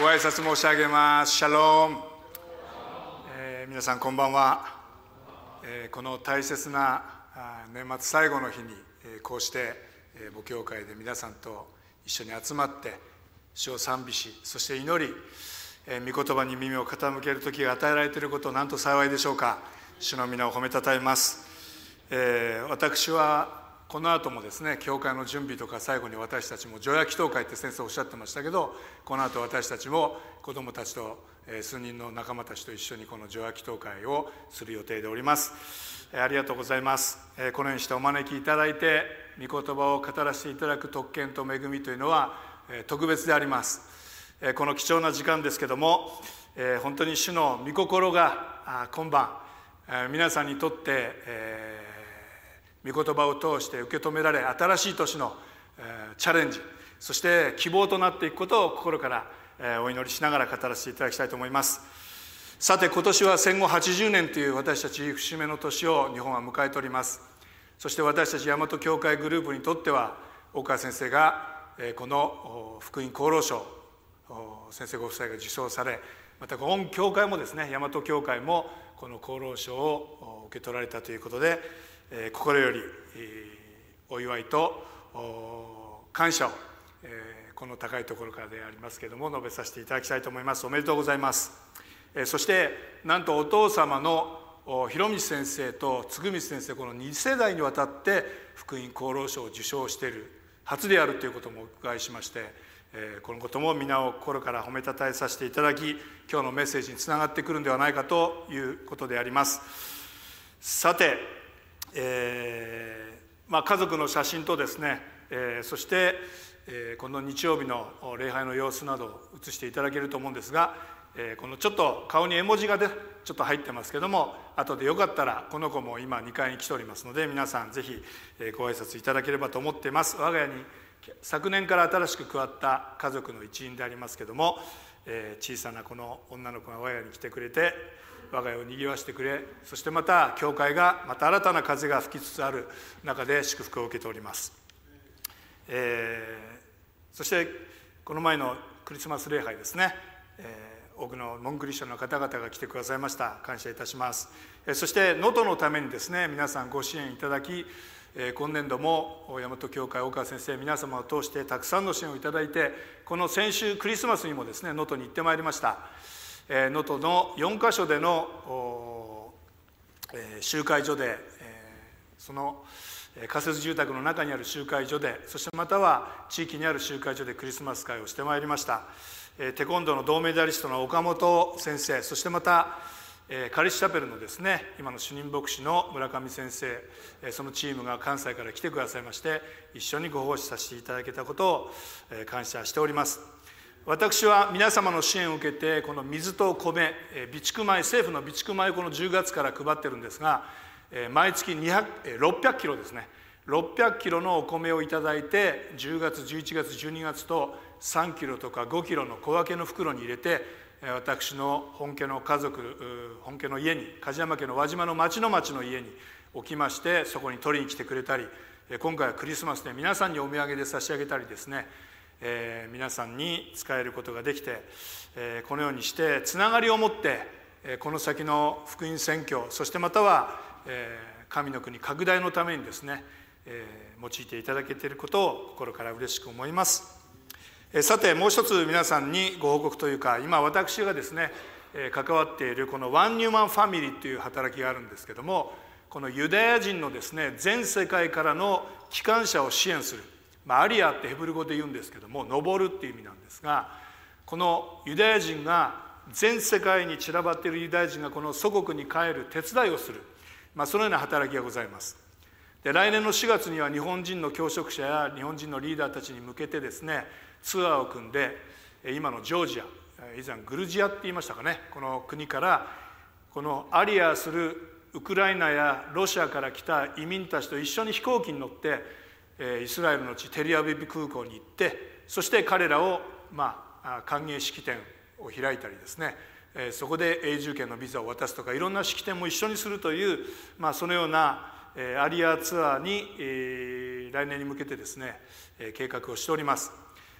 挨拶申し上げます。シャローム。皆さんこんばんは。この大切な年末最後の日にこうして母教会で皆さんと一緒に集まって主を賛美し、そして祈り、御言葉に耳を傾ける時が与えられていることをなんと幸いでしょうか。主の皆を褒めたたえます。私はこの後もですね、教会の準備とか最後に私たちも除夜祈祷会って先生おっしゃってましたけど、この後私たちも子どもたちと数人の仲間たちと一緒にこの除夜祈祷会をする予定でおります。ありがとうございます。このようにしてお招きいただいて御言葉を語らせていただく特権と恵みというのは特別であります。この貴重な時間ですけども、本当に主の御心が今晩皆さんにとって御言葉を通して受け止められ、新しい年のチャレンジ、そして希望となっていくことを心からお祈りしながら語らせていただきたいと思います。さて、今年は戦後80年という私たち節目の年を日本は迎えております。そして私たち大和教会グループにとっては、大川先生がこの福音功労賞先生ご夫妻が受賞され、また御教会もですね、大和教会もこの功労賞を受け取られたということで、心よりお祝いと感謝をこの高いところからでありますけれども述べさせていただきたいと思います。おめでとうございます。そしてなんとお父様の広道先生と嗣光先生、この2世代にわたって福音功労賞を受賞している初であるということもお伺いしまして、このことも皆を心から褒めたたえさせていただき、今日のメッセージにつながってくるんではないかということであります。さて、家族の写真とですね、そして、この日曜日の礼拝の様子などを映していただけると思うんですが、このちょっと顔に絵文字がちょっと入ってますけども、後でよかったらこの子も今2階に来ておりますので、皆さんぜひご挨拶いただければと思っています。我が家に昨年から新しく加わった家族の一員でありますけども、小さなこの女の子が我が家に来てくれて我が家をにぎわしてくれ、そしてまた教会がまた新たな風が吹きつつある中で祝福を受けております。そしてこの前のクリスマス礼拝ですね、多くのノンクリスチャンの方々が来てくださいました。感謝いたします。そして能登のためにですね、皆さんご支援いただき、今年度も大和教会大川先生皆様を通してたくさんの支援をいただいて、この先週クリスマスにもですね能登に行ってまいりました。能登の4カ所での集会所で、その仮設住宅の中にある集会所で、そしてまたは地域にある集会所でクリスマス会をしてまいりました。テコンドーの銅メダリストの岡本先生、そしてまたカリスチャペルのですね今の主任牧師の村上先生、そのチームが関西から来てくださいまして、一緒にご奉仕させていただけたことを感謝しております。私は皆様の支援を受けて、この水と米、備蓄米、政府の備蓄米をこの10月から配ってるんですが、毎月600キロですね、600キロのお米をいただいて、10月11月12月と3キロとか5キロの小分けの袋に入れて、私の本家の家族、本家の家に、梶山家の輪島の町の家に置きまして、そこに取りに来てくれたり、今回はクリスマスで皆さんにお土産で差し上げたりですね、皆さんに使えることができて、このようにしてつながりを持ってこの先の福音宣教、そしてまたは神の国拡大のためにですね用いていただけていることを心から嬉しく思います。さて、もう一つ皆さんにご報告というか、今私がですね関わっているこのワンニューマンファミリーという働きがあるんですけども、このユダヤ人のですね全世界からの帰還者を支援する、アリアってヘブル語で言うんですけども、登るっていう意味なんですが、このユダヤ人が全世界に散らばっているユダヤ人がこの祖国に帰る手伝いをする、そのような働きがございます。で、来年の4月には日本人の教職者や日本人のリーダーたちに向けてですねツアーを組んで、今のジョージア、以前グルジアって言いましたかね、この国からこのアリアするウクライナやロシアから来た移民たちと一緒に飛行機に乗ってイスラエルの地テルアビブ空港に行って、そして彼らを歓迎式典を開いたりですね、そこで永住権のビザを渡すとか、いろんな式典も一緒にするという、そのようなアリアツアーに来年に向けてですね計画をしております。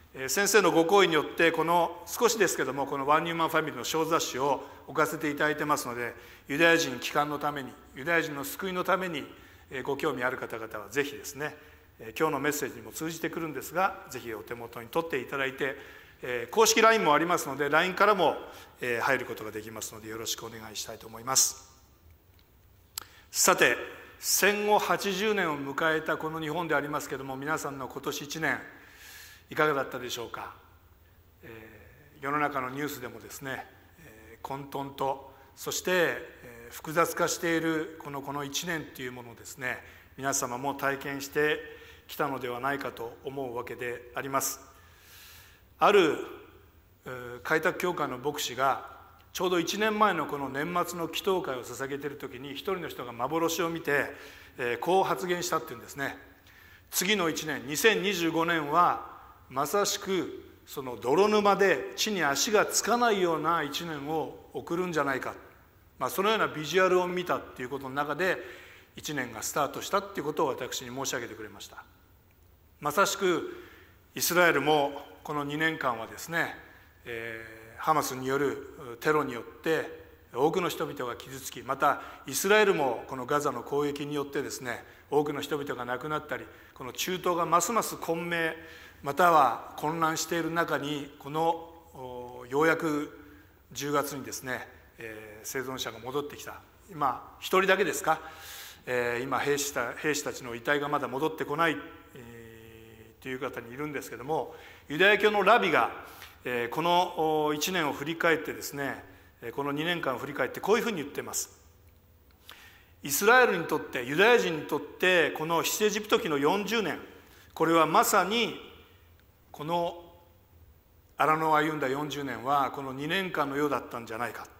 先生のご厚意によってこの少しですけどもこのワンニューマンファミリーの小雑誌を置かせていただいてますので、ユダヤ人帰還のために、ユダヤ人の救いのためにご興味ある方々はぜひですね、今日のメッセージにも通じてくるんですが、ぜひお手元に取っていただいて、公式 LINE もありますので LINE からも入ることができますのでよろしくお願いしたいと思います。さて、戦後80年を迎えたこの日本でありますけれども、皆さんの今年1年いかがだったでしょうか。世の中のニュースでもですね、混沌とそして複雑化しているこの1年というものをですね、皆様も体験してきたのではないかと思うわけであります。ある開拓教会の牧師がちょうど1年前のこの年末の祈祷会を捧げている時に一人の人が幻を見てこう発言したっていうんですね。次の1年2025年はまさしくその泥沼で地に足がつかないような1年を送るんじゃないか、そのようなビジュアルを見たっていうことの中で1年がスタートしたっていうことを私に申し上げてくれました。まさしくイスラエルもこの2年間はですね、ハマスによるテロによって多くの人々が傷つき、またイスラエルもこのガザの攻撃によってですね、多くの人々が亡くなったり、この中東がますます混迷または混乱している中に、このようやく10月にですね、生存者が戻ってきた。今一人だけですか、今兵士たちの遺体がまだ戻ってこない、という方にいるんですけども、ユダヤ教のラビがこの1年を振り返ってですね、この2年間を振り返ってこういうふうに言っています。イスラエルにとって、ユダヤ人にとってこの出エジプト記の40年、これはまさにこの荒野を歩んだ40年はこの2年間のようだったんじゃないか。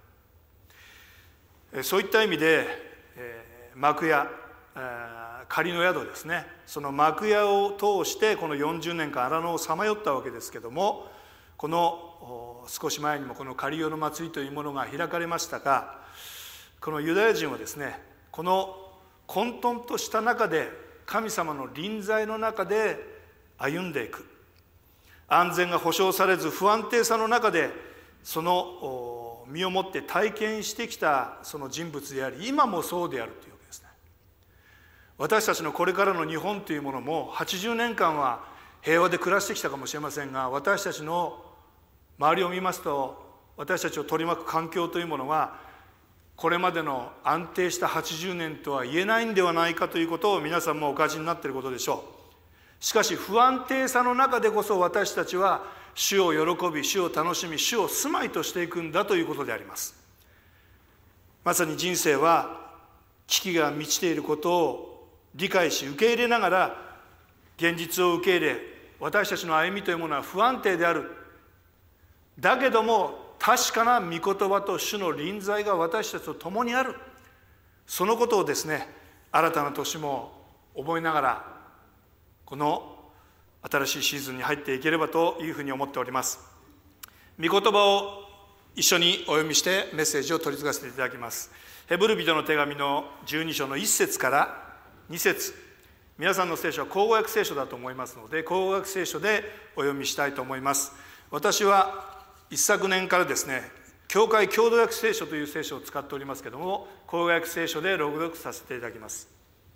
そういった意味で幕屋、仮の宿ですね、その幕屋を通してこの40年間荒野をさまよったわけですけども、この少し前にもこの仮夜の祭りというものが開かれましたが、このユダヤ人はですね、この混沌とした中で神様の臨在の中で歩んでいく、安全が保障されず不安定さの中でその身をもって体験してきたその人物であり、今もそうであるというわけですね。私たちのこれからの日本というものも80年間は平和で暮らしてきたかもしれませんが、私たちの周りを見ますと、私たちを取り巻く環境というものはこれまでの安定した80年とは言えないんではないかということを皆さんもお感じになっていることでしょう。しかし不安定さの中でこそ私たちは主を喜び、主を楽しみ、主を住まいとしていくんだということであります。まさに人生は危機が満ちていることを理解し受け入れながら、現実を受け入れ、私たちの歩みというものは不安定である。だけども確かな御言葉と主の臨在が私たちと共にある。そのことをですね、新たな年も覚えながらこの新しいシーズンに入っていければというふうに思っております。御言葉を一緒にお読みしてメッセージを取り継がせていただきます。ヘブル人の手紙の12章の1節から2節、皆さんの聖書は口語訳聖書だと思いますので、口語訳聖書でお読みしたいと思います。私は一昨年からですね、教会共同訳聖書という聖書を使っておりますけれども、口語訳聖書で朗読させていただきます。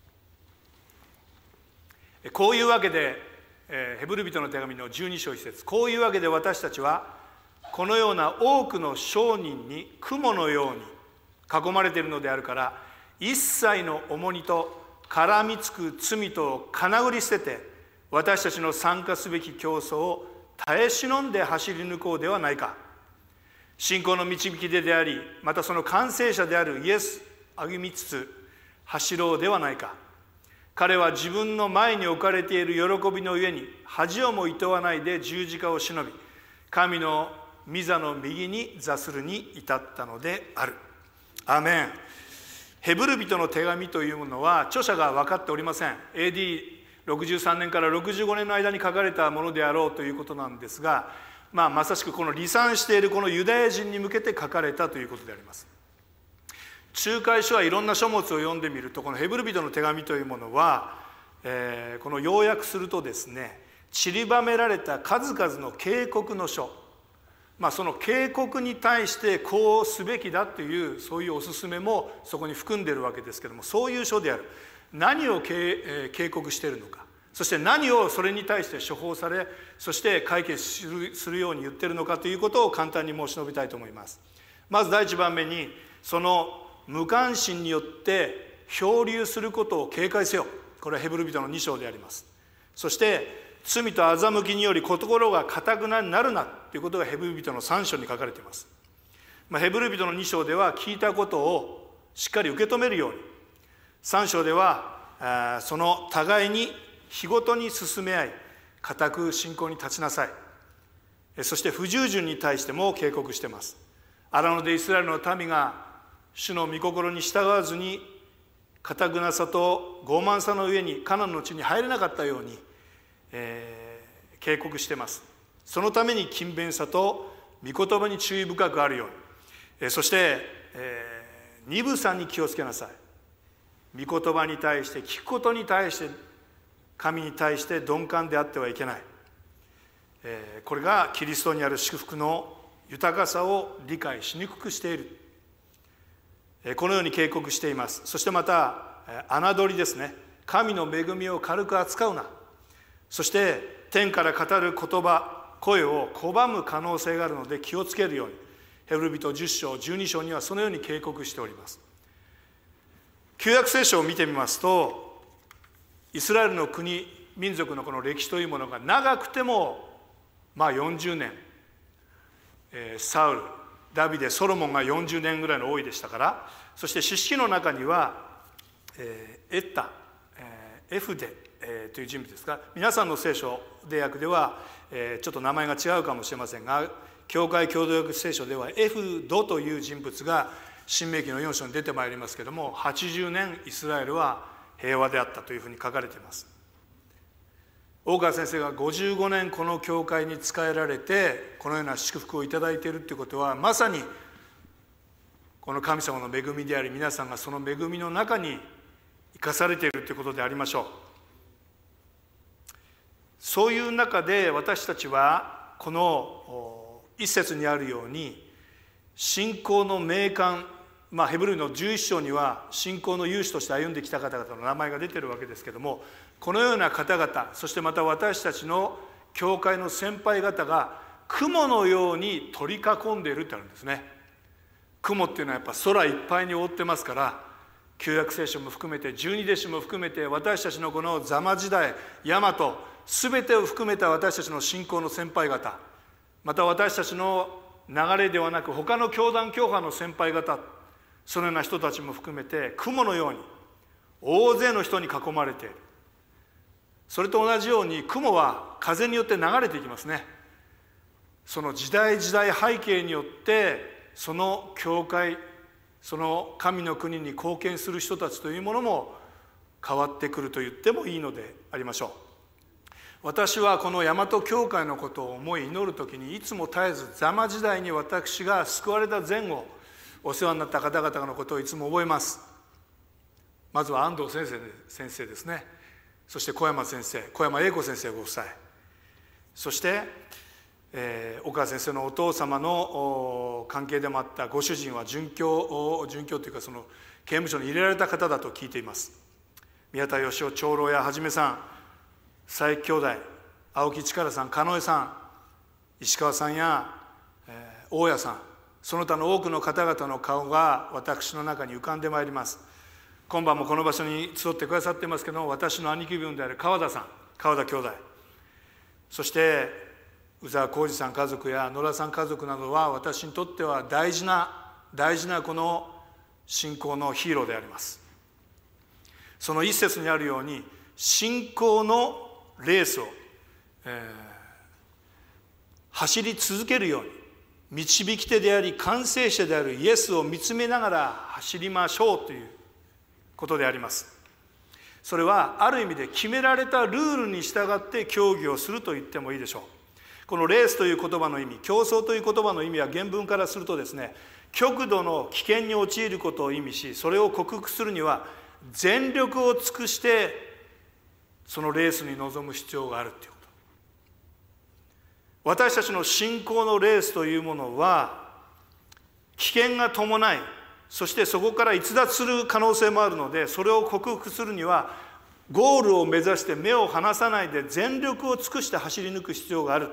こういうわけで、ヘブル人の手紙の12章1節、こういうわけで私たちはこのような多くの商人に雲のように囲まれているのであるから、一切の重荷と絡みつく罪とをかなぐり捨てて、私たちの参加すべき競争を耐え忍んで走り抜こうではないか。信仰の導き手であり、またその完成者であるイエス歩みつつ走ろうではないか。彼は自分の前に置かれている喜びのゆえに恥をもいとわないで十字架を忍び、神の御座の右に座するに至ったのである。アーメン。ヘブル人の手紙というものは著者が分かっておりません。 AD63 年から65年の間に書かれたものであろうということなんですが、まさしくこの離散しているこのユダヤ人に向けて書かれたということであります。仲介書はいろんな書物を読んでみると、このヘブル人の手紙というものは、この要約するとですね、 散りばめられた数々の警告の書、その警告に対してこうすべきだというそういうおすすめもそこに含んでいるわけですけれども、そういう書である。何を警告しているのか、そして何をそれに対して処方され、そして解決するように言っているのかということを簡単に申し述べたいと思います。まず第一番目に、その無関心によって漂流することを警戒せよ。これはヘブル人の2章であります。そして罪と欺きにより心が堅くなるなということがヘブル人の3章に書かれています。ヘブル人の2章では聞いたことをしっかり受け止めるように、3章ではその互いに日ごとに進め合い、固く信仰に立ちなさい。そして不従順に対しても警告しています。荒野でイスラエルの民が主の御心に従わずに、堅くなさと傲慢さの上にカナンの地に入れなかったように、警告しています。そのために勤勉さと御言葉に注意深くあるように、そして、鈍さに気をつけなさい。御言葉に対して聞くことに対して神に対して鈍感であってはいけない。これがキリストにある祝福の豊かさを理解しにくくしている。このように警告しています。そしてまた侮りですね。神の恵みを軽く扱うな。そして天から語る言葉、声を拒む可能性があるので気をつけるように。ヘブル人10章12章にはそのように警告しております。旧約聖書を見てみますと、イスラエルの国民族のこの歴史というものが長くても40年、サウル、ダビデ、ソロモンが40年ぐらいの多いでしたから、そして士師記の中にはエッタ、エフデという人物ですが、皆さんの聖書で訳ではちょっと名前が違うかもしれませんが、教会共同訳聖書ではエフドという人物が申命記の4章に出てまいりますけれども、80年イスラエルは平和であったというふうに書かれています。大川先生が55年この教会に仕えられて、このような祝福をいただいているということは、まさにこの神様の恵みであり、皆さんがその恵みの中に生かされているということでありましょう。そういう中で私たちはこの一節にあるように、信仰の名鑑、ヘブルの11章には信仰の勇士として歩んできた方々の名前が出ているわけですけれども、このような方々、そしてまた私たちの教会の先輩方が雲のように取り囲んでいるってあるんですね。雲っていうのはやっぱ空いっぱいに覆ってますから、旧約聖書も含めて十二弟子も含めて、私たちのこのザマ時代、ヤマト全てを含めた私たちの信仰の先輩方、また私たちの流れではなく他の教団教派の先輩方、そのような人たちも含めて雲のように大勢の人に囲まれている。それと同じように雲は風によって流れていきますね。その時代時代背景によってその教会、その神の国に貢献する人たちというものも変わってくると言ってもいいのでありましょう。私はこの大和教会のことを思い祈るときに、いつも絶えずザマ時代に私が救われた前後お世話になった方々のことをいつも覚えます。まずは安藤先生ですね。そして小山先生、小山英子先生ご夫妻、そして岡先生のお父様の関係でもあったご主人は殉教というか、その刑務所に入れられた方だと聞いています。宮田義雄長老やはじめさん、佐伯兄弟、青木力さん、加納さん、石川さんや、大家さん、その他の多くの方々の顔が私の中に浮かんでまいります。今晩もこの場所に集ってくださっていますけども、私の兄貴分である川田さん、川田兄弟、そして宇沢浩二さん家族や野田さん家族などは、私にとっては大事なこの信仰のヒーローであります。その一節にあるように、信仰のレースを、走り続けるように、導き手であり完成者であるイエスを見つめながら走りましょうということであります。それはある意味で決められたルールに従って競技をすると言ってもいいでしょう。このレースという言葉の意味、競争という言葉の意味は原文からするとですね、極度の危険に陥ることを意味し、それを克服するには全力を尽くしてそのレースに臨む必要があるというこ私たちの信仰のレースというものは危険が伴い、そしてそこから逸脱する可能性もあるので、それを克服するにはゴールを目指して目を離さないで全力を尽くして走り抜く必要がある。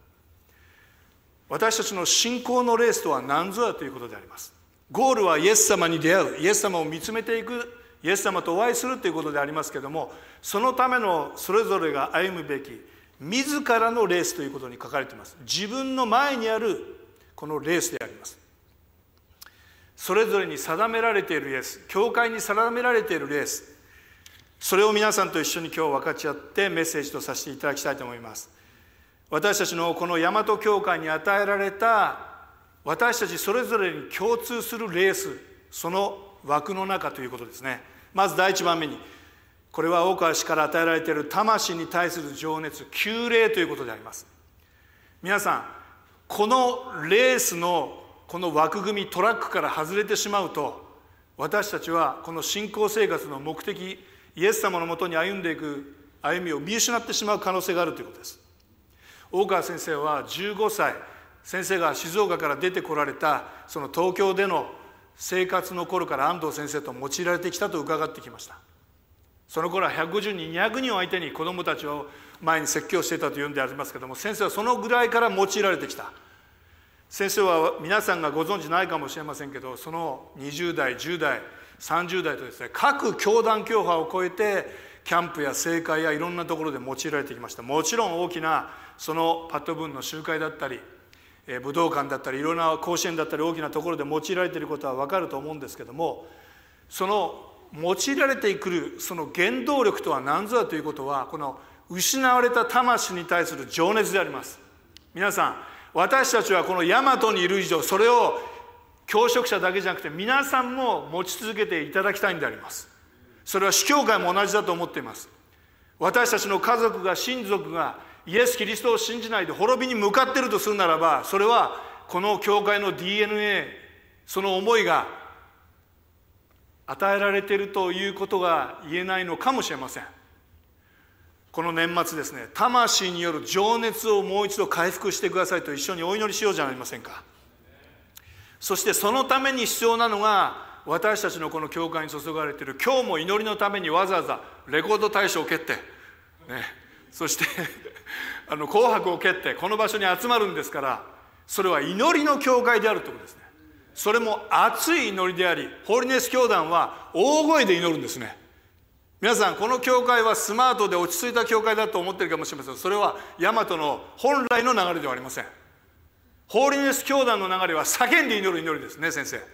私たちの信仰のレースとは何ぞやということであります。ゴールはイエス様に出会う、イエス様を見つめていく、イエス様とお会いするということでありますけれども、そのためのそれぞれが歩むべき自らのレースということに書かれています。自分の前にあるこのレースであります。それぞれに定められているレース、教会に定められているレース、それを皆さんと一緒に今日分かち合ってメッセージとさせていただきたいと思います。私たちのこの大和教会に与えられた私たちそれぞれに共通するレース、その枠の中ということですね。まず第一番目に、これは大川氏から与えられている魂に対する情熱、旧霊ということであります。皆さん、このレースのこの枠組み、トラックから外れてしまうと、私たちはこの信仰生活の目的、イエス様のもとに歩んでいく歩みを見失ってしまう可能性があるということです。大川先生は15歳、先生が静岡から出てこられたその東京での生活の頃から安藤先生と用いられてきたと伺ってきました。その頃は150人200人を相手に子どもたちを前に説教していたというんでありますけれども、先生はそのぐらいから用いられてきた。先生は皆さんがご存じないかもしれませんけど、その20代10代30代とですね、各教団教派を超えてキャンプや聖会やいろんなところで用いられてきました。もちろん大きなそのパット分の集会だったり武道館だったりいろんな甲子園だったり大きなところで用いられていることは分かると思うんですけども、その用いられてくるその原動力とは何ぞやということは、この失われた魂に対する情熱であります。皆さん、私たちはこの大和にいる以上、それを教職者だけじゃなくて皆さんも持ち続けていただきたいんであります。それは司教会も同じだと思っています。私たちの家族が親族がイエス・キリストを信じないで滅びに向かっているとするならば、それはこの教会の DNA、 その思いが与えられているということが言えないのかもしれません。この年末ですね、魂による情熱をもう一度回復してくださいと一緒にお祈りしようじゃありませんか。そしてそのために必要なのが、私たちのこの教会に注がれている、今日も祈りのためにわざわざレコード大賞を蹴って、そして紅白を蹴ってこの場所に集まるんですから、それは祈りの教会であるということですね。それも熱い祈りであり、ホーリネス教団は大声で祈るんですね。皆さん、この教会はスマートで落ち着いた教会だと思っているかもしれません。それは大和の本来の流れではありません。ホーリネス教団の流れは叫んで祈る祈りですね。先生、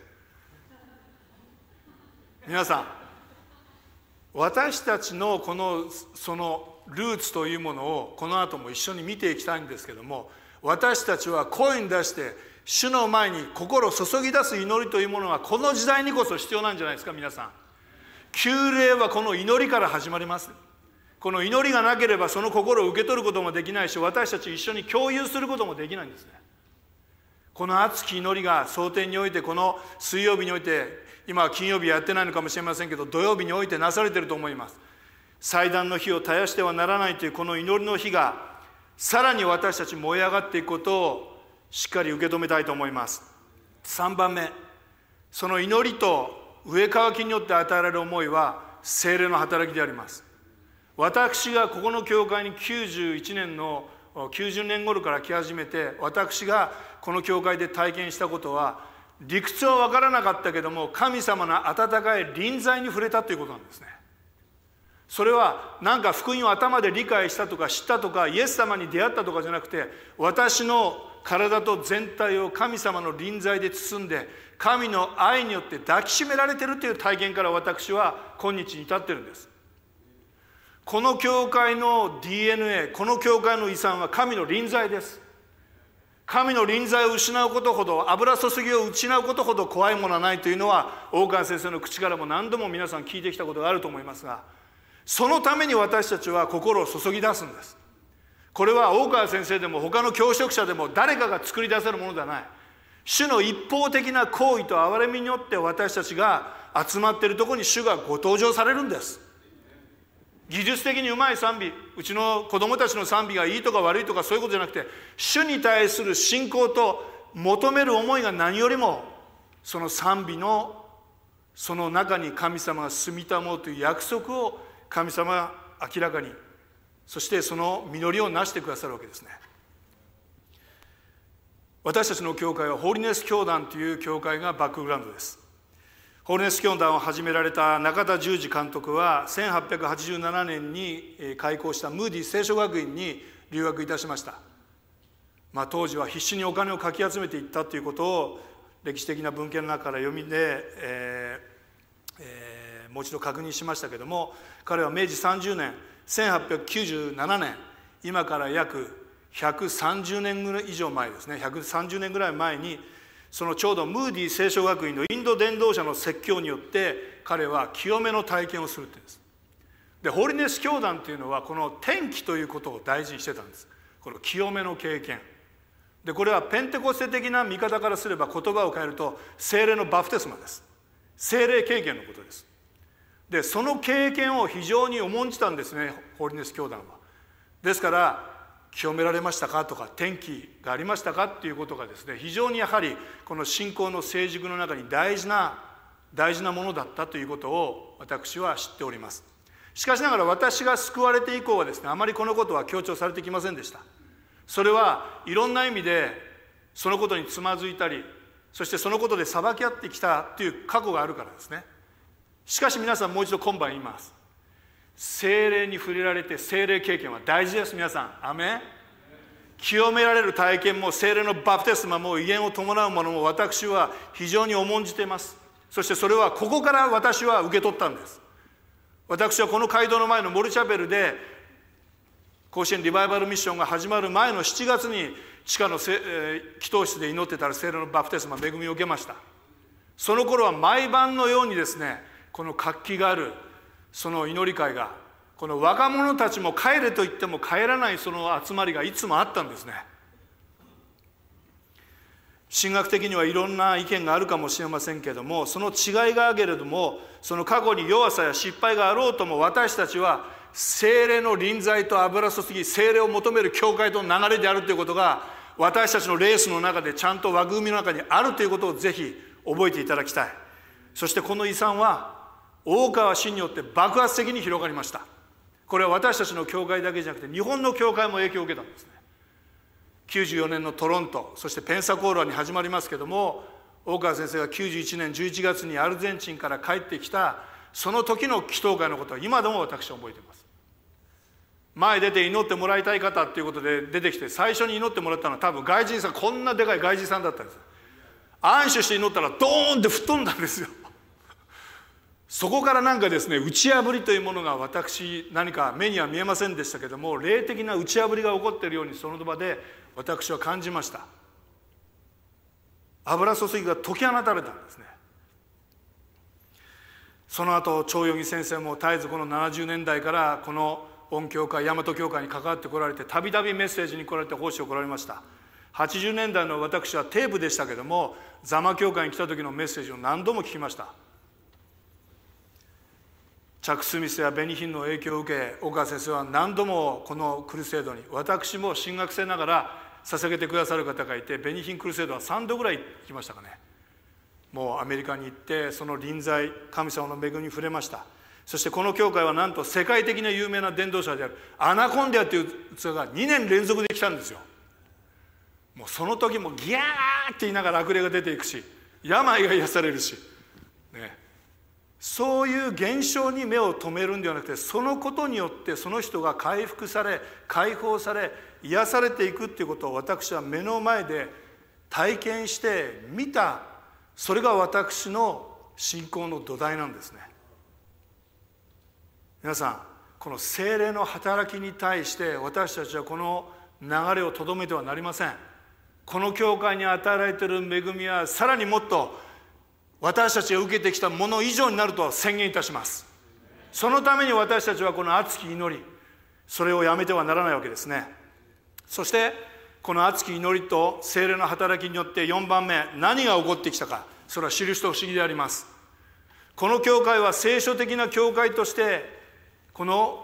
皆さん、私たちのそのルーツというものをこの後も一緒に見ていきたいんですけども、私たちは声に出して主の前に心を注ぎ出す祈りというものがこの時代にこそ必要なんじゃないですか。皆さん、旧礼はこの祈りから始まります。この祈りがなければその心を受け取ることもできないし、私たち一緒に共有することもできないんですね。この熱き祈りが蒼天において、この水曜日において、今は金曜日やってないのかもしれませんけど、土曜日においてなされていると思います。祭壇の火を絶やしてはならないというこの祈りの火がさらに私たち燃え上がっていくことをしっかり受け止めたいと思います。3番目、その祈りと上渇きによって与えられる思いは聖霊の働きであります。私がここの教会に91年の90年頃から来始めて、私がこの教会で体験したことは、理屈は分からなかったけども神様の温かい臨在に触れたということなんですね。それはなんか福音を頭で理解したとか知ったとかイエス様に出会ったとかじゃなくて、私の体と全体を神様の臨在で包んで、神の愛によって抱きしめられているという体験から私は今日に至っているんです。この教会の DNA、 この教会の遺産は神の臨在です。神の臨在を失うことほど、油注ぎを失うことほど怖いものはないというのは大川先生の口からも何度も皆さん聞いてきたことがあると思いますが、そのために私たちは心を注ぎ出すんです。これは大川先生でも他の教職者でも誰かが作り出せるものではない。主の一方的な行為と憐れみによって私たちが集まっているところに主がご登場されるんです。 技術的にうまい賛美、うちの子供たちの賛美がいいとか悪いとかそういうことじゃなくて、主に対する信仰と求める思いが何よりも、その賛美のその中に神様が住みたもうという約束を神様が明らかに、そしてその実りをなしてくださるわけですね。私たちの教会はホーリネス教団という教会がバックグラウンドです。ホーリネス教団を始められた中田十二監督は1887年に開校したムーディ聖書学院に留学いたしました。当時は必死にお金をかき集めていったということを歴史的な文献の中から読みで、もう一度確認しましたけれども、彼は明治30年1897年、今から約130年ぐらい以上前ですね、130年ぐらい前に、そのちょうどムーディ聖書学院のインド伝道者の説教によって彼は清めの体験をするっていうんです。で、ホーリネス教団っていうのはこの天気ということを大事にしてたんです。この清めの経験で、これはペンテコステ的な見方からすれば言葉を変えると聖霊のバプテスマです。聖霊経験のことです。で、その経験を非常に重んじたんですね、ホーリネス教団は。ですから清められましたかとか、天気がありましたかっていうことがですね、非常にやはりこの信仰の成熟の中に大事なものだったということを私は知っております。しかしながら私が救われて以降はですね、あまりこのことは強調されてきませんでした。それはいろんな意味でそのことにつまずいたり、そしてそのことで裁き合ってきたという過去があるからですね。しかし皆さん、もう一度今晩言います。聖霊に触れられて聖霊経験は大事です。皆さん、アメン。清められる体験も聖霊のバプテスマも威厳を伴うものも私は非常に重んじています。そしてそれはここから私は受け取ったんです。私はこの街道の前のモルチャペルで甲子園リバイバルミッションが始まる前の7月に地下の祈祷室で祈ってたら聖霊のバプテスマ恵みを受けました。その頃は毎晩のようにですね、この活気があるその祈り会が、この若者たちも帰れと言っても帰らないその集まりがいつもあったんですね。神学的にはいろんな意見があるかもしれませんけれども、その違いがあるけれども、その過去に弱さや失敗があろうとも、私たちは聖霊の臨在と油注ぎ、聖霊を求める教会との流れであるということが、私たちのレースの中でちゃんと枠組みの中にあるということをぜひ覚えていただきたい。そしてこの遺産は大川氏によって爆発的に広がりました。これは私たちの教会だけじゃなくて日本の教会も影響を受けたんですね。94年のトロント、そしてペンサコーラに始まりますけども、大川先生が91年11月にアルゼンチンから帰ってきたその時の祈祷会のことは今でも私は覚えています。前出て祈ってもらいたい方っていうことで出てきて、最初に祈ってもらったのは多分外人さん、こんなでかい外人さんだったんです。安守して祈ったらドーンって吹っ飛んだんですよ。そこからなんかですね、打ち破りというものが私、何か目には見えませんでしたけども、霊的な打ち破りが起こっているようにその場で私は感じました。油注ぎが解き放たれたんですね。その後長余木先生も絶えずこの70年代からこの御教会、大和教会に関わってこられて、たびたびメッセージに来られて奉仕を来られました。80年代の私はテープでしたけども、座間教会に来た時のメッセージを何度も聞きました。チャック・スミスやベニヒンの影響を受け、大川先生は何度もこのクルセードに、私も神学生ながら捧げてくださる方がいて、ベニヒンクルセードは3度ぐらい行きましたかね。もうアメリカに行ってその臨在、神様の恵みに触れました。そしてこの教会はなんと世界的な有名な伝道者であるアナコンデアという器が2年連続で来たんですよ。もうその時もギャーって言いながら悪霊が出ていくし、病が癒されるし、ね、そういう現象に目を留めるんではなくて、そのことによってその人が回復され、解放され、癒されていくっていうことを私は目の前で体験して見た。それが私の信仰の土台なんですね。皆さん、この聖霊の働きに対して私たちはこの流れをとどめてはなりません。この教会に与えられている恵みはさらにもっと私たちが受けてきたもの以上になると宣言いたします。そのために私たちはこの熱き祈り、それをやめてはならないわけですね。そしてこの熱き祈りと聖霊の働きによって4番目、何が起こってきたか、それは知る人不思議であります。この教会は聖書的な教会としてこの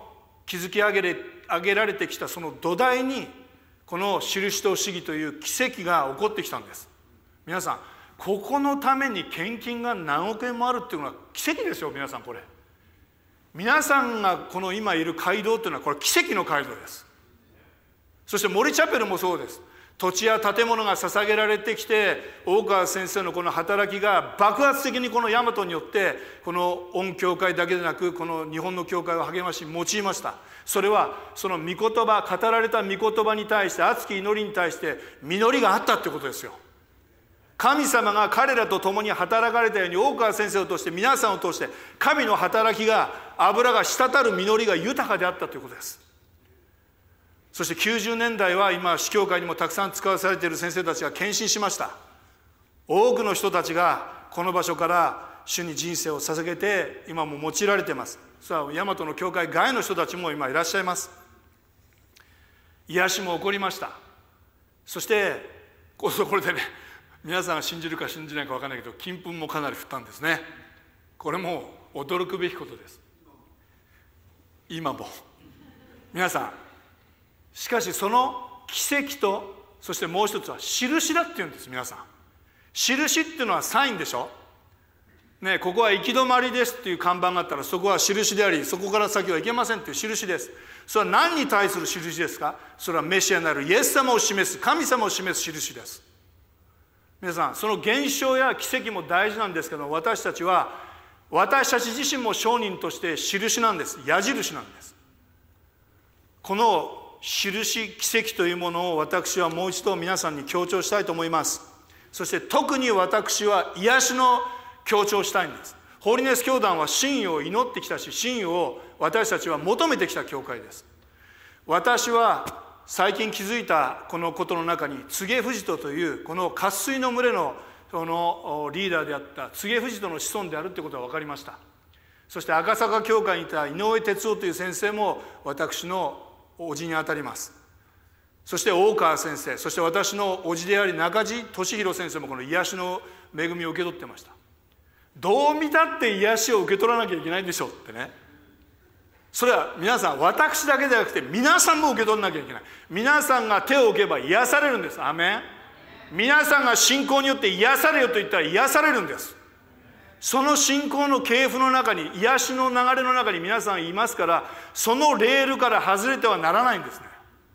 築き上げられてきたその土台に、この印と不思議という奇跡が起こってきたんです。皆さん、ここのために献金が何億円もあるっていうのは奇跡ですよ。皆さん、これ皆さんがこの今いる街道というのはこれ奇跡の街道です。そして森チャペルもそうです。土地や建物が捧げられてきて、大川先生のこの働きが爆発的にこの大和によってこの御教会だけでなくこの日本の教会を励まし用いました。それはその御言葉、語られた御言葉に対して、熱き祈りに対して実りがあったということですよ。神様が彼らと共に働かれたように、大川先生を通して皆さんを通して神の働きが、油が滴る実りが豊かであったということです。そして90年代は今司教会にもたくさん使わされている先生たちが献身しました。多くの人たちがこの場所から主に人生を捧げて今も用いられています。さあ、大和の教会外の人たちも今いらっしゃいます。癒しも起こりました。そしてこれでね、皆さんが信じるか信じないか分からないけど、金粉もかなり降ったんですね。これも驚くべきことです。今も皆さん、しかしその奇跡と、そしてもう一つは印だっていうんです。皆さん、印っていうのはサインでしょね。ここは行き止まりですっていう看板があったら、そこは印であり、そこから先は行けませんっていう印です。それは何に対する印ですか？それはメシアなるイエス様を示す、神様を示す印です。皆さん、その現象や奇跡も大事なんですけど、私たち自身も証人として印なんです。矢印なんです。この印、奇跡というものを私はもう一度皆さんに強調したいと思います。そして特に私は癒しの強調をしたいんです。ホーリネス教団は真意を祈ってきたし、真意を私たちは求めてきた教会です。私は最近気づいたこのことの中に、柘植藤戸というこの渇水の群れのそのリーダーであった柘植藤戸の子孫であるということが分かりました。そして赤坂教会にいた井上哲夫という先生も私の叔父にあたります。そして大川先生、そして私の叔父であり中地俊弘先生もこの癒しの恵みを受け取ってました。どう見たって癒しを受け取らなきゃいけないんでしょうってね。それは皆さん、私だけではなくて皆さんも受け取らなきゃいけない。皆さんが手を置けば癒されるんです。アメン。皆さんが信仰によって癒されよと言ったら癒されるんです。その信仰の系譜の中に、癒しの流れの中に皆さんいますから、そのレールから外れてはならないんですね。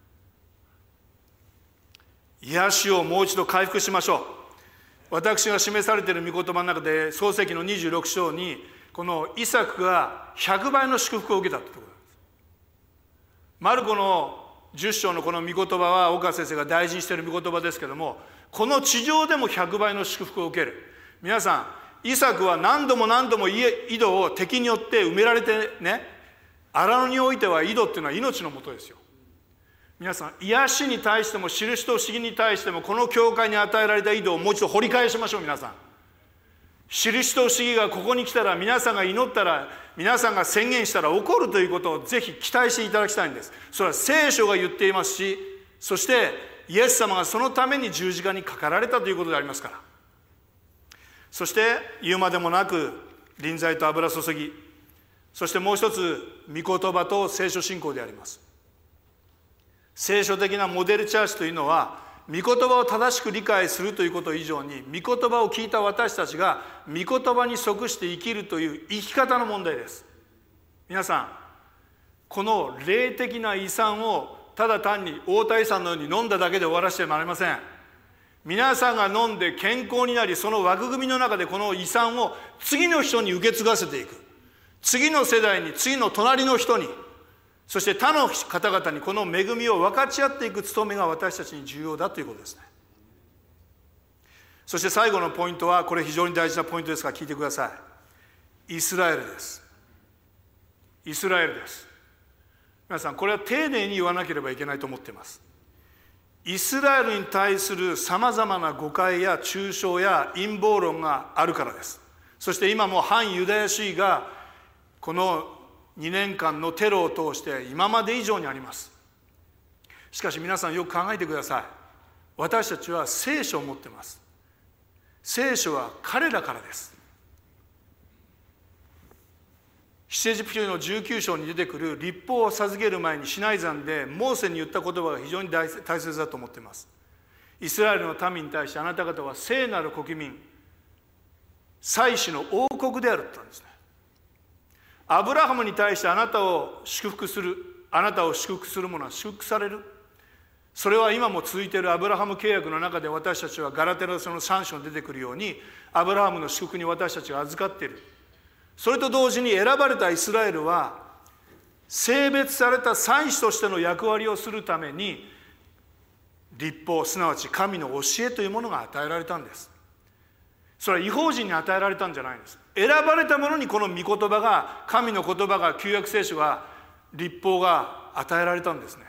癒しをもう一度回復しましょう。私が示されている御言葉の中で、創世記の26章にこのイサクが100倍の祝福を受けたということです。マルコの10章のこの御言葉は岡先生が大事にしている御言葉ですけども、この地上でも100倍の祝福を受ける。皆さん、イサクは何度も井戸を敵によって埋められてね、荒野においては井戸っていうのは命のもとですよ。皆さん、癒しに対しても印と不思議に対しても、この教会に与えられた井戸をもう一度掘り返しましょう。皆さん、印と不思議がここに来たら、皆さんが祈ったら、皆さんが宣言したら起こるということをぜひ期待していただきたいんです。それは聖書が言っていますし、そしてイエス様がそのために十字架にかかられたということでありますから。そして言うまでもなく臨在と油注ぎ、そしてもう一つ御言葉と聖書信仰であります。聖書的なモデルチャーチというのは、御言葉を正しく理解するということ以上に、御言葉を聞いた私たちが御言葉に即して生きるという生き方の問題です。皆さん、この霊的な遺産をただ単に大田遺産のように飲んだだけで終わらせてはなりません。皆さんが飲んで健康になり、その枠組みの中でこの遺産を次の人に受け継がせていく。次の世代に、次の隣の人に、そして他の方々にこの恵みを分かち合っていく務めが私たちに重要だということですね。そして最後のポイントは、これ非常に大事なポイントですから聞いてください。イスラエルです。イスラエルです。皆さん、これは丁寧に言わなければいけないと思っています。イスラエルに対するさまざまな誤解や抽象や陰謀論があるからです。そして今も反ユダヤ主義がこの2年間のテロを通して今まで以上にあります。しかし皆さん、よく考えてください。私たちは聖書を持っています。聖書は彼らからです。 出エジプト記の19章に出てくる律法を授ける前にシナイ山でモーセに言った言葉が非常に大切だと思っています。イスラエルの民に対してあなた方は聖なる国民、祭司の王国であると言ったんですね。アブラハムに対してあなたを祝福する者は祝福される。それは今も続いているアブラハム契約の中で私たちはガラテヤのその3章に出てくるようにアブラハムの祝福に私たちが預かっている。それと同時に選ばれたイスラエルは聖別された祭司としての役割をするために律法、すなわち神の教えというものが与えられたんです。それは異邦人に与えられたんじゃないんです。選ばれた者にこの御言葉が、神の言葉が、旧約聖書が、律法が与えられたんですね。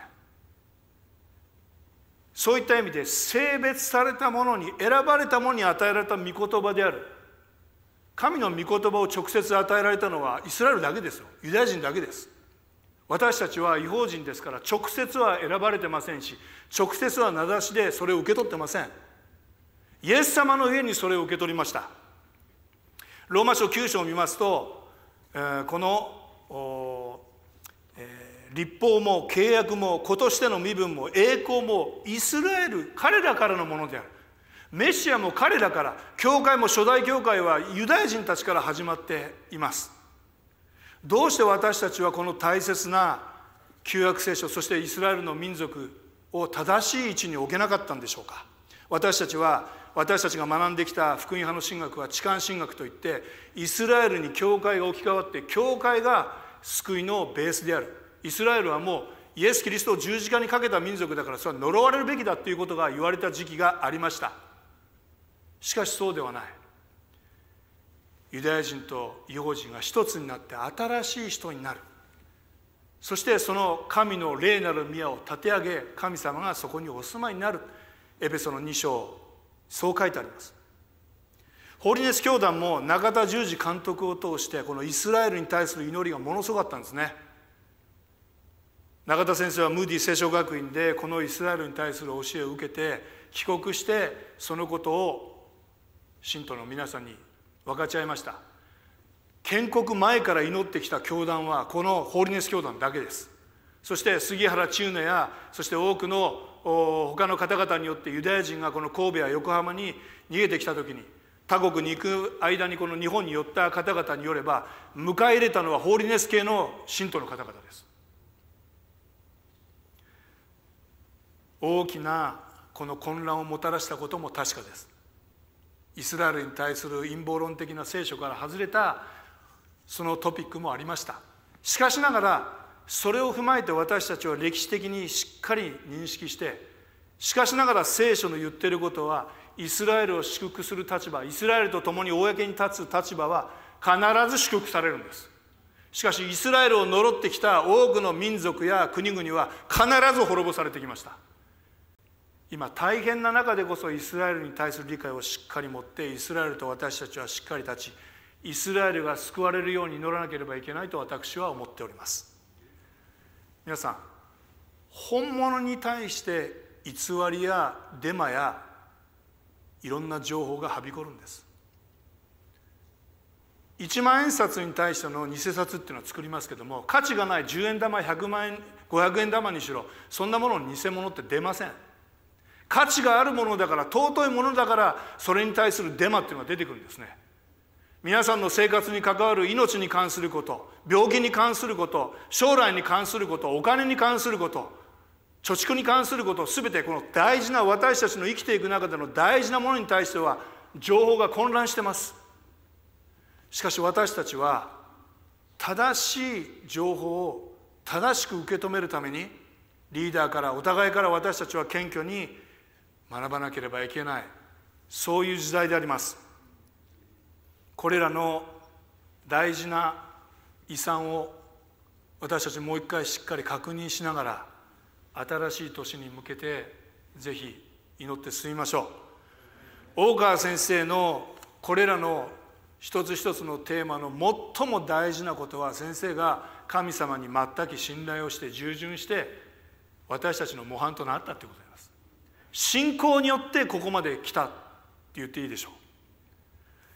そういった意味で聖別された者に、選ばれた者に与えられた御言葉である。神の御言葉を直接与えられたのはイスラエルだけですよ。ユダヤ人だけです。私たちは異邦人ですから直接は選ばれてませんし、直接は名指しでそれを受け取ってません。イエス様の上にそれを受け取りました。ローマ書9章を見ますと、この律法も契約も子としての身分も栄光もイスラエル、彼らからのものである。メシアも彼らから、教会も初代教会はユダヤ人たちから始まっています。どうして私たちはこの大切な旧約聖書、そしてイスラエルの民族を正しい位置に置けなかったんでしょうか。私たちが学んできた福音派の神学は地間神学といって、イスラエルに教会が置き換わって、教会が救いのベースである。イスラエルはもうイエス・キリストを十字架にかけた民族だから、それは呪われるべきだということが言われた時期がありました。しかしそうではない。ユダヤ人と異邦人が一つになって新しい人になる。そしてその神の霊なる宮を立て上げ、神様がそこにお住まいになる。エペソの2章、そう書いてあります。ホーリネス教団も中田十字監督を通してこのイスラエルに対する祈りがものすごかったんですね。中田先生はムーディ聖書学院でこのイスラエルに対する教えを受けて帰国して、そのことを信徒の皆さんに分かち合いました。建国前から祈ってきた教団はこのホーリネス教団だけです。そして杉原千畝や、そして多くの他の方々によってユダヤ人がこの神戸や横浜に逃げてきた時に、他国に行く間にこの日本に寄った方々によれば、迎え入れたのはホーリネス系の信徒の方々です。大きなこの混乱をもたらしたことも確かです。イスラエルに対する陰謀論的な聖書から外れたそのトピックもありました。しかしながらそれを踏まえて私たちは歴史的にしっかり認識して、しかしながら聖書の言っていることは、イスラエルを祝福する立場、イスラエルと共に公に立つ立場は必ず祝福されるんです。しかしイスラエルを呪ってきた多くの民族や国々は必ず滅ぼされてきました。今大変な中でこそイスラエルに対する理解をしっかり持って、イスラエルと私たちはしっかり立ち、イスラエルが救われるように祈らなければいけないと私は思っております。皆さん、本物に対して偽りやデマやいろんな情報がはびこるんです。1万円札に対しての偽札っていうのを作りますけども、価値がない10円玉、100万円、500円玉にしろ、そんなものの偽物って出ません。価値があるものだから、尊いものだから、それに対するデマっていうのが出てくるんですね。皆さんの生活に関わる命に関すること、病気に関すること、将来に関すること、お金に関すること、貯蓄に関すること、すべてこの大事な、私たちの生きていく中での大事なものに対しては情報が混乱してます。しかし私たちは正しい情報を正しく受け止めるために、リーダーからお互いから私たちは謙虚に学ばなければいけない、そういう時代であります。これらの大事な遺産を私たちもう一回しっかり確認しながら、新しい年に向けてぜひ祈って進みましょう。大川先生のこれらの一つ一つのテーマの最も大事なことは、先生が神様に全く信頼をして従順して私たちの模範となったということです。信仰によってここまで来たって言っていいでしょう。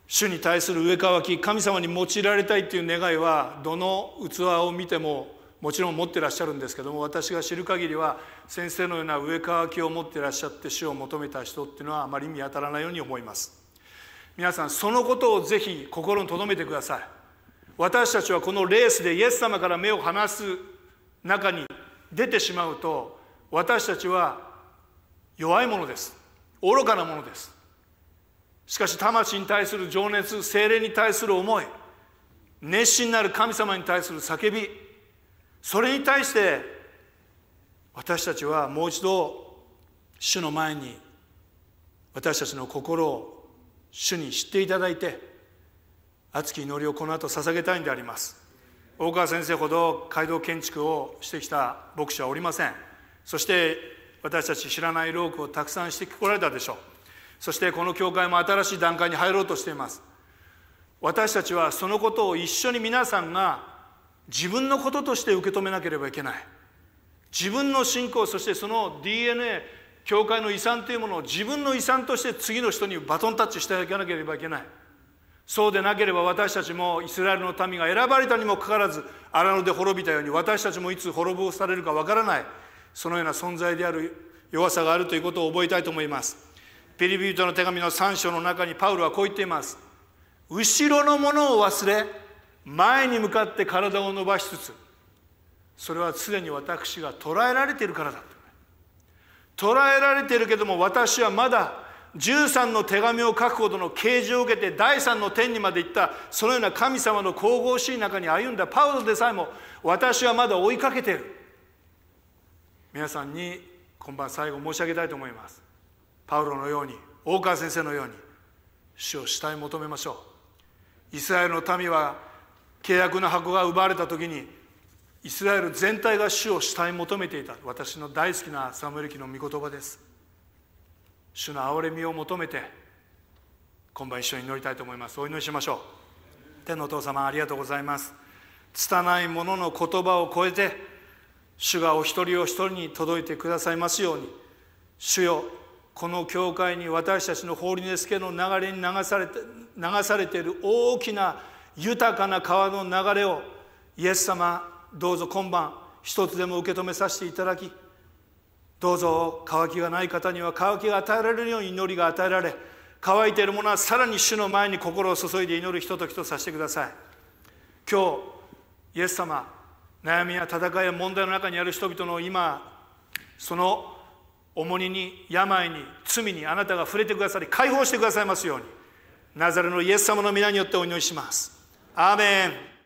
主に対する上かわき、神様に用いられたいという願いはどの器を見てももちろん持ってらっしゃるんですけども、私が知る限りは先生のような上かわきを持ってらっしゃって主を求めた人っていうのはあまり見当たらないように思います。皆さんそのことをぜひ心に留めてください。私たちはこのレースでイエス様から目を離す中に出てしまうと、私たちは弱いものです。愚かなものです。しかし魂に対する情熱、聖霊に対する思い、熱心なる神様に対する叫び、それに対して私たちはもう一度主の前に私たちの心を主に知っていただいて、熱き祈りをこの後捧げたいんであります。大川先生ほど街道建築をしてきた牧師はおりません。そして私たち知らない労苦をたくさんしてこられたでしょう。そしてこの教会も新しい段階に入ろうとしています。私たちはそのことを一緒に皆さんが自分のこととして受け止めなければいけない。自分の信仰、そしてその DNA、教会の遺産というものを自分の遺産として次の人にバトンタッチしていかなければいけない。そうでなければ私たちもイスラエルの民が選ばれたにもかかわらず荒野で滅びたように、私たちもいつ滅ぼされるかわからない、そのような存在である弱さがあるということを覚えたいと思います。ピリピリ人の手紙の3章の中にパウロはこう言っています。後ろのものを忘れ前に向かって体を伸ばしつつ、それはすでに私が捕らえられているからだ。捕らえられているけども、私はまだ13の手紙を書くほどの啓示を受けて第3の天にまで行った、そのような神様の神々しい中に歩んだパウロでさえも、私はまだ追いかけている。皆さんに今晩最後申し上げたいと思います。パウロのように、大川先生のように主を主体求めましょう。イスラエルの民は契約の箱が奪われた時にイスラエル全体が主を主体求めていた。私の大好きなサムエル記の御言葉です。主の憐れみを求めて今晩一緒に祈りたいと思います。お祈りしましょう。天のお父様、ありがとうございます。拙い者の言葉を超えて主がお一人お一人に届いてくださいますように。主よ、この教会に私たちのホーリネス家の流れに流されている大きな豊かな川の流れをイエス様、どうぞ今晩一つでも受け止めさせていただき、どうぞ渇きがない方には渇きが与えられるように祈りが与えられ、乾いている者はさらに主の前に心を注いで祈るひとときとさせてください。今日イエス様、悩みや戦いや問題の中にある人々の今、その重荷に、病に、罪にあなたが触れてくださり解放してくださいますように、ナザレのイエス様の皆によってお祈りします。アーメン。